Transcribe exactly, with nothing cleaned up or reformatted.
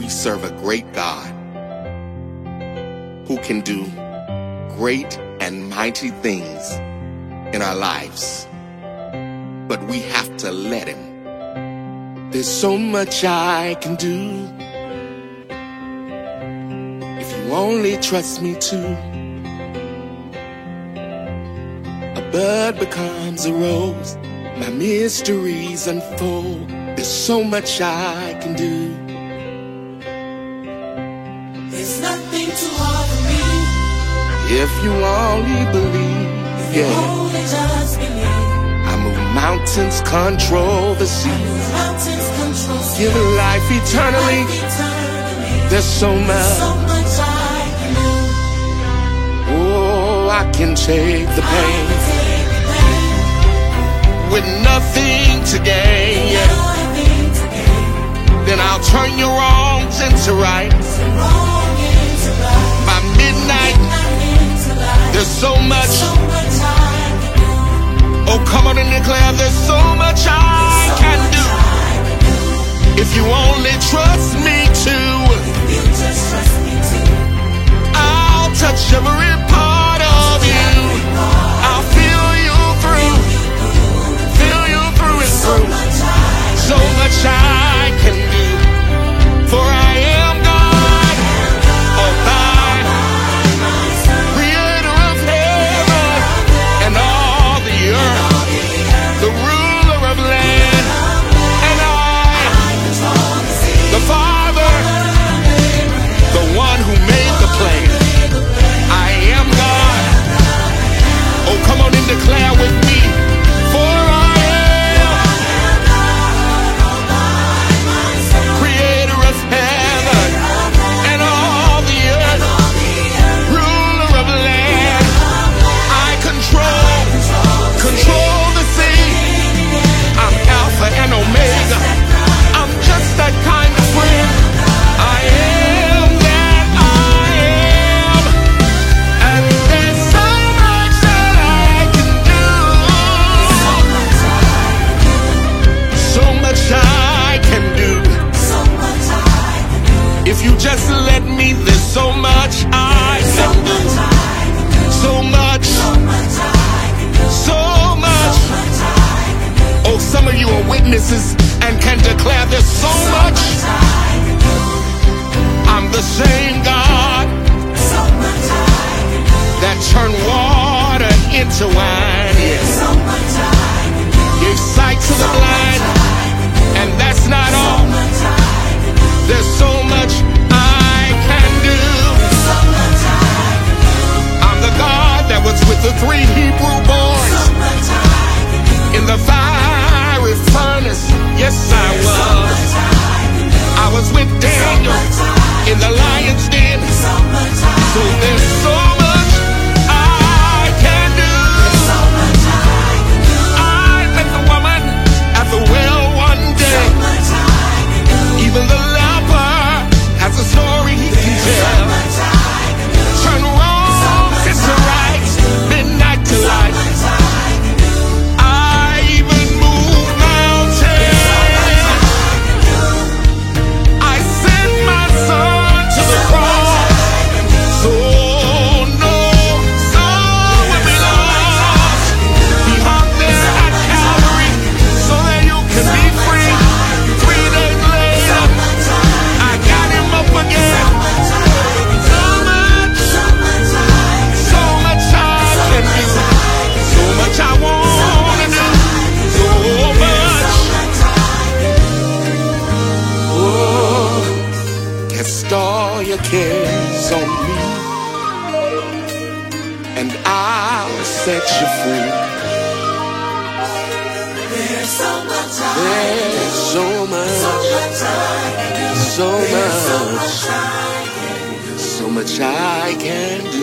we serve a great God who can do great and mighty things in our lives. But we have to let him. There's so much I can do if you only trust me to. A bud becomes a rose, my mysteries unfold. There's so much I can do. There's nothing too hard for me. If you only believe, If yeah. you only just believe. I move mountains, control the seas, Mountains control seas. give life eternally. Life eternally. There's so much, So much I can do. oh, I can take the I pain can take the pain. with nothing to gain, yeah. Nothing to gain. Then I'll turn your wrongs into right. So wrong into right. By midnight, Midnight into light. there's so much, So much I can do. oh, come on and declare there's so much I So can much do. I can do. If you only trust me to, You just trust me to. I'll touch every part of you. I'll feel you through, feel you through and So through. much I So much I can do, for I am God, all by creator of heaven and all the earth, the ruler of land, and I, the Father, the one who made the plane. I am God. Oh, come on and declare with me, for I am creator of heaven and all the earth, ruler of land. I control, control the sea. I'm Alpha and Omega. I'm just that kind of friend. I am that I am. And there's so much that I can do. So much I can do. So much I can do. If you just let me, there's so much I So can do. much I can do. So much, So much I can do. so much. So much I can do. Oh, some of you are witnesses and can declare there's so much. I can do. I'm the same God So much I can do. that turned water into wine. Yes. So much I can do. Gave sight to the blind. And that's not So all. much I can do. There's so much I can do. So much I can do. I'm the God that was with the three Hebrew boys So much I can do. in the fiery furnace. Yes, I So was. much I can do. I was with Daniel in the lion's den. So much I So can do. there's so much I can do. So much I can do. I met the woman at the well one So day. much I can do. Even the leper has a story he can So tell. much I can do. Turn wrongs into right, midnight to light. Much I can do. I even move mountains. I sent my son to the cross. So no soul will be lost. He hung there at Calvary so that you can be free. Three days later, I got him up again. So much, so much I can do. So much I wanna do. So much. Oh, cast all your cares on me, and I'll set you free. There's so much I There's so much, can do. so So much, much I can do. so much I can do.